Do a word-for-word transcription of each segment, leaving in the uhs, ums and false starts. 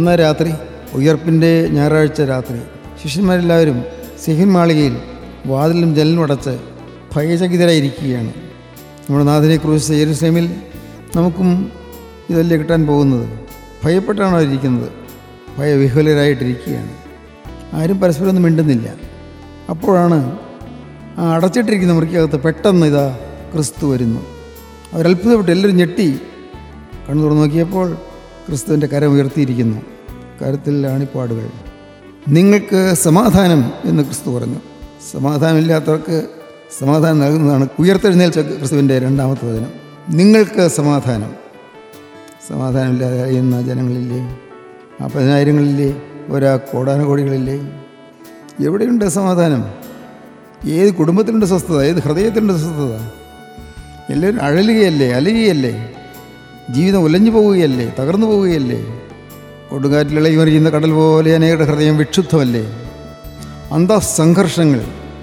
അന്ന് രാത്രി, ഉയർപ്പിൻ്റെ ഞായറാഴ്ച രാത്രി, ശിഷ്യന്മാരെല്ലാവരും സിഹിൻ മാളികയിൽ വാതിലും ജനലും അടച്ച് ഭയചകിതരായിരിക്കുകയാണ്. നമ്മുടെ നാഥനെ ക്രൂശിച്ച യെരൂശലേമിൽ നമുക്കും ഇതല്ലേ കിട്ടാൻ പോകുന്നത്? ഭയപ്പെട്ടാണ് അവരിയ്ക്കുന്നത്, ഭയവിഹ്വലരായിട്ടിരിക്കുകയാണ്. ആരും പരസ്പരം ഒന്നും മിണ്ടുന്നില്ല. അപ്പോഴാണ് ആ അടച്ചിട്ടിരിക്കുന്ന മുറിക്കകത്ത് പെട്ടെന്ന് ഇതാ ക്രിസ്തു വരുന്നു. അവരത്ഭുതപ്പെട്ട് എല്ലാവരും ഞെട്ടി കണ്ണു തുറന്നു നോക്കിയപ്പോൾ ക്രിസ്തുവിൻ്റെ കരം ഉയർത്തിയിരിക്കുന്നു, കരത്തിൽ ആണിപ്പാടുകൾ. നിങ്ങൾക്ക് സമാധാനം എന്ന് ക്രിസ്തു പറഞ്ഞു. സമാധാനമില്ലാത്തവർക്ക് സമാധാനം നൽകുന്നതാണ് ഉയർത്തെഴുന്നേൽച്ച ക്രിസ്തുവിൻ്റെ രണ്ടാമത്തെ വചനം. നിങ്ങൾക്ക് സമാധാനം. സമാധാനമില്ലാതെ അറിയുന്ന ജനങ്ങളില്ലേ? ആ പതിനായിരങ്ങളില്ലേ? ഒരാ കോടാനുകോടികളില്ലേ? എവിടെയുണ്ട് സമാധാനം? ഏത് കുടുംബത്തിലുണ്ട് സ്വസ്ഥത? ഏത് ഹൃദയത്തിലുണ്ട് സ്വസ്ഥത? എല്ലാവരും അഴലുകയല്ലേ, അലയുകയല്ലേ? ജീവിതം ഉലഞ്ഞു പോവുകയല്ലേ, തകർന്നു പോവുകയല്ലേ? കൊടുങ്കാറ്റിലിളകി മറിയുന്ന കടൽ പോലെ അനേകരുടെ ഹൃദയം വിക്ഷുബ്ധമല്ലേ? അന്തഃസംഘർഷങ്ങൾ,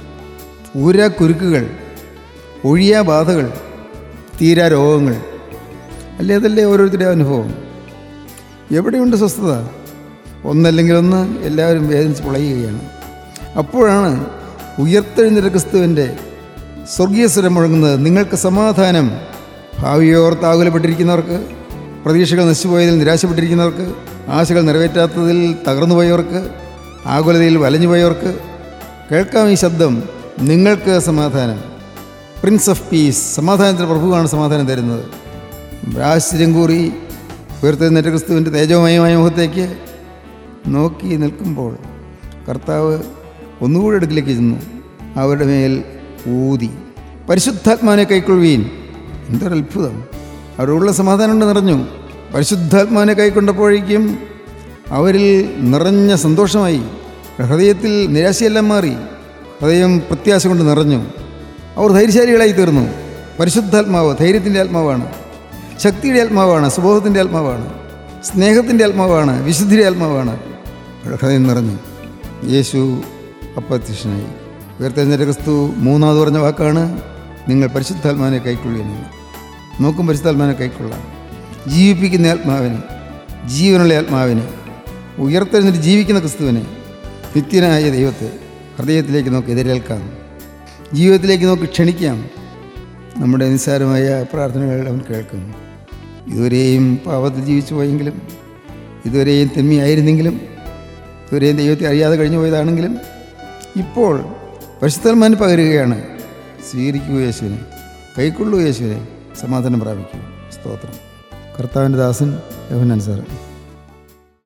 ഊരാ കുരുക്കുകൾ, ഒഴിയാ ബാധകൾ, തീരാ രോഗങ്ങൾ അല്ലേ? അതല്ലേ ഓരോരുത്തരുടെ അനുഭവം? എവിടെയുണ്ട് സ്വസ്ഥത? ഒന്നല്ലെങ്കിൽ ഒന്ന് എല്ലാവരും വേദനിച്ച് പൊളയുകയാണ്. അപ്പോഴാണ് ഉയർത്തെഴുന്നേറ്റ ക്രിസ്തുവിൻ്റെ സ്വർഗീയ സ്വരം മുഴങ്ങുന്നത്. നിങ്ങൾക്ക് സമാധാനം. ഭാവിയോർത്ത് ആകുലപ്പെട്ടിരിക്കുന്നവർക്ക്, പ്രതീക്ഷകൾ നശിച്ചുപോയതിൽ നിരാശപ്പെട്ടിരിക്കുന്നവർക്ക്, ആശകൾ നിറവേറ്റാത്തതിൽ തകർന്നുപോയവർക്ക്, ആകുലതയിൽ വലഞ്ഞുപോയവർക്ക് കേൾക്കാം ഈ ശബ്ദം. നിങ്ങൾക്ക് സമാധാനം. പ്രിൻസ് ഓഫ് പീസ്, സമാധാനത്തിൻ്റെ പ്രഭുവാണ് സമാധാനം തരുന്നത്. ആശ്ചര്യം കൂറി ഉയർത്തെഴുന്നേറ്റ ക്രിസ്തുവിൻ്റെ തേജോമയമായ മുഖത്തേക്ക് നോക്കി നിൽക്കുമ്പോൾ കർത്താവ് ഒന്നുകൂടി അടുക്കിലേക്ക് ചെന്നു അവരുടെ മേൽ ഊതി, പരിശുദ്ധാത്മാവിനെ കൈക്കൊള്ളുവീൻ. എന്തൊരത്ഭുതം! അവരുള്ള സമാധാനം കൊണ്ട് നിറഞ്ഞു. പരിശുദ്ധാത്മാവിനെ കൈക്കൊണ്ടപ്പോഴേക്കും അവരിൽ നിറഞ്ഞ സന്തോഷമായി. ഹൃദയത്തിൽ നിരാശയെല്ലാം മാറി, ഹൃദയം പ്രത്യാശ കൊണ്ട് നിറഞ്ഞു. അവർ ധൈര്യശാലികളായി തീർന്നു. പരിശുദ്ധാത്മാവ് ധൈര്യത്തിൻ്റെ ആത്മാവാണ്, ശക്തിയുടെ ആത്മാവാണ്, സുബോധത്തിൻ്റെ ആത്മാവാണ്, സ്നേഹത്തിൻ്റെ ആത്മാവാണ്, വിശുദ്ധിയുടെ ആത്മാവാണ്. അവരുടെ ഹൃദയം നിറഞ്ഞു. യേശു അപ്രത്യക്ഷനായി. ഉയർത്തെഴുന്നേറ്റ ക്രിസ്തു മൂന്നാമത് പറഞ്ഞ വാക്കാണ് നിങ്ങൾ പരിശുദ്ധാത്മാവിനെ കൈക്കൊള്ളുകയെന്ന്. നോക്കും പരിശുദ്ധാത്മാവിനെ കൈക്കൊള്ളാം. ജീവിപ്പിക്കുന്ന ആത്മാവിനെ, ജീവനുള്ള ആത്മാവിനെ, ഉയർത്തെഴുന്നേറ്റ് ജീവിക്കുന്ന ക്രിസ്തുവിനെ, നിത്യനായ ദൈവത്തെ ഹൃദയത്തിലേക്ക് നോക്കി എതിരേൽക്കാം, ജീവിതത്തിലേക്ക് നോക്കി ക്ഷണിക്കാം. നമ്മുടെ നിസ്സാരമായ പ്രാർത്ഥനകൾ അവൻ കേൾക്കും. ഇതുവരെയും പാപത്തിൽ ജീവിച്ചു പോയെങ്കിലും, ഇതുവരെയും തിന്മയായിരുന്നെങ്കിലും, ഇതുവരെയും ദൈവത്തെ അറിയാതെ കഴിഞ്ഞു പോയതാണെങ്കിലും ഇപ്പോൾ പരിശുദ്ധാത്മാവിനെ പകരുകയാണ്. സ്വീകരിക്കൂ യേശുവിനെ, കൈക്കൊള്ളൂ യേശുവിനെ, സമാധാനം പ്രാപിക്കൂ. സ്തോത്രം. കർത്താവിൻ്റെ ദാസൻ യോഹന്നാൻ സാർ.